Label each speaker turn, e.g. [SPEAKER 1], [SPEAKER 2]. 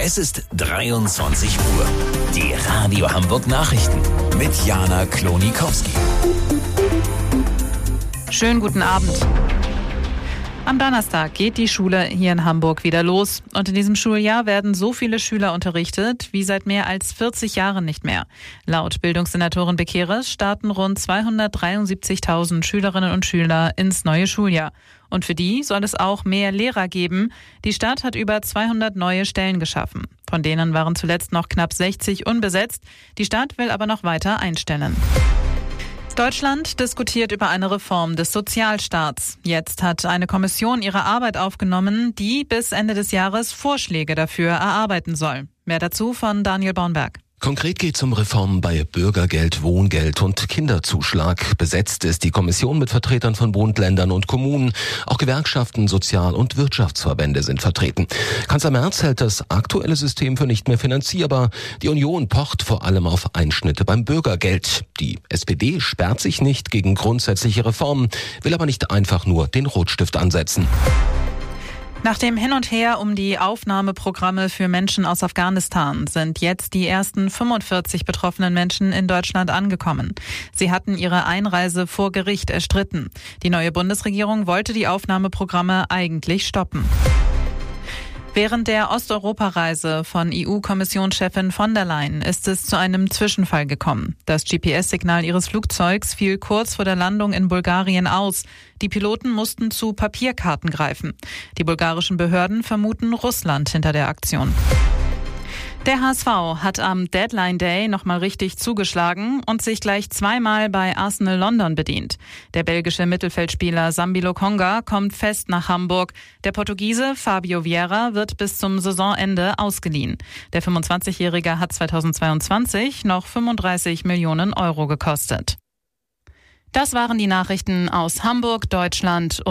[SPEAKER 1] Es ist 23 Uhr. Die Radio Hamburg Nachrichten mit Jana Klonikowski.
[SPEAKER 2] Schönen guten Abend. Am Donnerstag geht die Schule hier in Hamburg wieder los. Und in diesem Schuljahr werden so viele Schüler unterrichtet wie seit mehr als 40 Jahren nicht mehr. Laut Bildungssenatorin Bekeres starten rund 273.000 Schülerinnen und Schüler ins neue Schuljahr. Und für die soll es auch mehr Lehrer geben. Die Stadt hat über 200 neue Stellen geschaffen. Von denen waren zuletzt noch knapp 60 unbesetzt. Die Stadt will aber noch weiter einstellen. Deutschland diskutiert über eine Reform des Sozialstaats. Jetzt hat eine Kommission ihre Arbeit aufgenommen, die bis Ende des Jahres Vorschläge dafür erarbeiten soll. Mehr dazu von Daniel Bornberg.
[SPEAKER 3] Konkret geht es um Reformen bei Bürgergeld, Wohngeld und Kinderzuschlag. Besetzt ist die Kommission mit Vertretern von Bund, Ländern und Kommunen. Auch Gewerkschaften, Sozial- und Wirtschaftsverbände sind vertreten. Kanzler Merz hält das aktuelle System für nicht mehr finanzierbar. Die Union pocht vor allem auf Einschnitte beim Bürgergeld. Die SPD sperrt sich nicht gegen grundsätzliche Reformen, will aber nicht einfach nur den Rotstift ansetzen.
[SPEAKER 2] Nach dem Hin und Her um die Aufnahmeprogramme für Menschen aus Afghanistan sind jetzt die ersten 45 betroffenen Menschen in Deutschland angekommen. Sie hatten ihre Einreise vor Gericht erstritten. Die neue Bundesregierung wollte die Aufnahmeprogramme eigentlich stoppen. Während der Osteuropa-Reise von EU-Kommissionschefin von der Leyen ist es zu einem Zwischenfall gekommen. Das GPS-Signal ihres Flugzeugs fiel kurz vor der Landung in Bulgarien aus. Die Piloten mussten zu Papierkarten greifen. Die bulgarischen Behörden vermuten Russland hinter der Aktion. Der HSV hat am Deadline Day nochmal richtig zugeschlagen und sich gleich zweimal bei Arsenal London bedient. Der belgische Mittelfeldspieler Sambi Lokonga kommt fest nach Hamburg. Der Portugiese Fabio Vieira wird bis zum Saisonende ausgeliehen. Der 25-Jährige hat 2022 noch 35 Millionen Euro gekostet. Das waren die Nachrichten aus Hamburg, Deutschland